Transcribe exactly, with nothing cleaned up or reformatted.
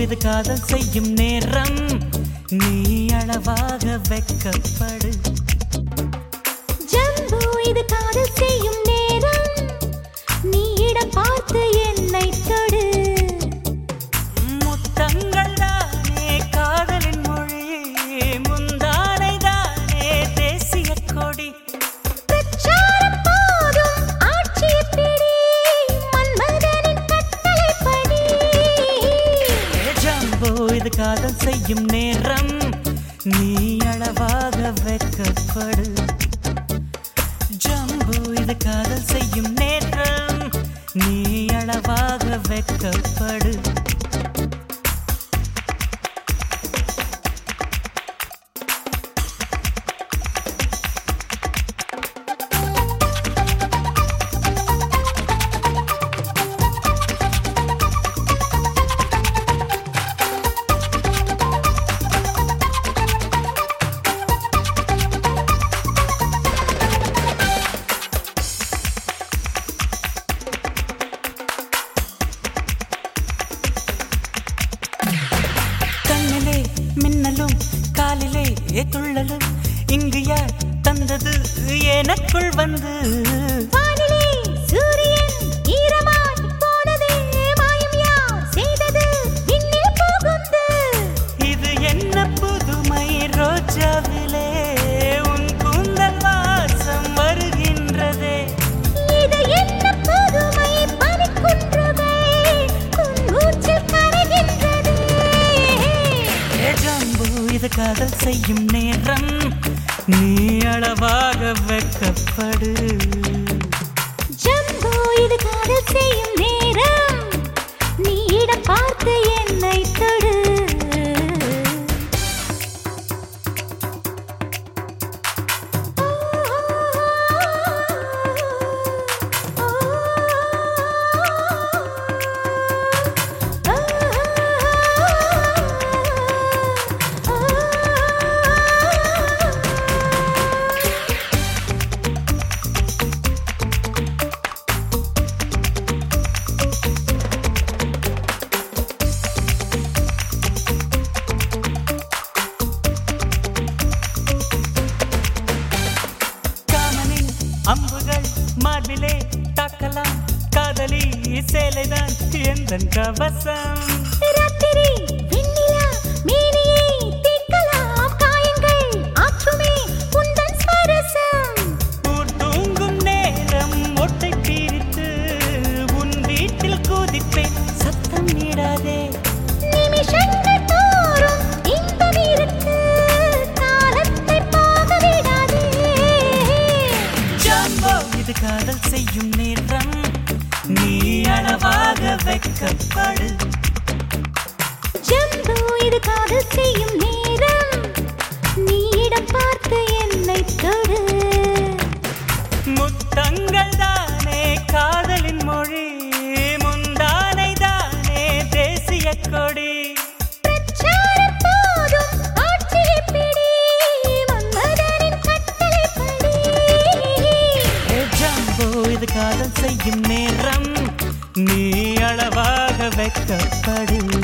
இது காதல் செய்யும் நேரம், நீ அளவாக வெட்கப்படு. ஜம்பு இது காதல் செய்யும் நேரம், நீ இடம் பார்த்து என்னை தொடு. முத்தங்கள் தானே காதலின் மொழி, முந்தானை தானே தேசிய கொடி. பிரச்சாரம் போதும் ஆட்சியை பிடி, மன்மதனின் கட்டளைப்படி. ஜம்பு இது காதல் செய்யும் நேரம், நீ அளவாக வெட்கப்படு. ஜம்பு இது காதல் செய்யும் நேரம், நீ அளவாக வெட்கப்படு. மின்னலும் காலிலே துள்ளலும், இங்கு யார் தந்தது எனக்குள் வந்து? வானிலே சூரியன் ஈரமாய் போனதே, மாயம் யார் செய்தது விண்ணில் புகுந்து? இது என்ன புதுமை ரோஜாவிலே, உன் கூந்தல் வாசம் வருகின்றதே. இது என்ன புதுமை பனிக்குன்றமே, உன் மூச்சில் கரைகின்றதே. ஜம்பு இது காதல் செய்யும் நேரம், நீ அளவாக வெட்கப்படு. ஜம்பு இது காதல் செய்யும் நேரம், நீ இடம் பார்த்து என்னை தொடு. அம்புகள் மார்பிலே தாக்கலாம், காதலி சேலைதான் எந்தன் கவசம். ராத்திரி வெண்ணிலா மேனியை தீர்க்கலாம், காயங்கள் ஆற்றுமே உந்தன் ஸ்பரிசம். ஊர் தூங்கும் நேரம் ஒட்டை பிரித்து உன் வீட்டில் குதிப்பேன், சத்தம் நீடாதே. நிமிஷங்கள் தோறும் இன்பம் இருக்கு, காலத்தை போக விடாதே. ஜம்பு இது காதல் செய்யும் நேரம், நீ அளவாக வெட்கப்படு. ஜம்பு இது காதல் செய்யும் நேரம், நீ இடம் பார்த்து என்னை தொடு. முத்தங்கள் தானே காதலின் மொழி, முந்தானை தானே தேசிய கொடி. பிரச்சாரம் போதும் ஆட்சியை பிடி, மன்மதனின் கட்டளைப்படி. ஜம்பு இது காதல் செய்யும் நேரம், நீ அளவாக வெட்கப்படு.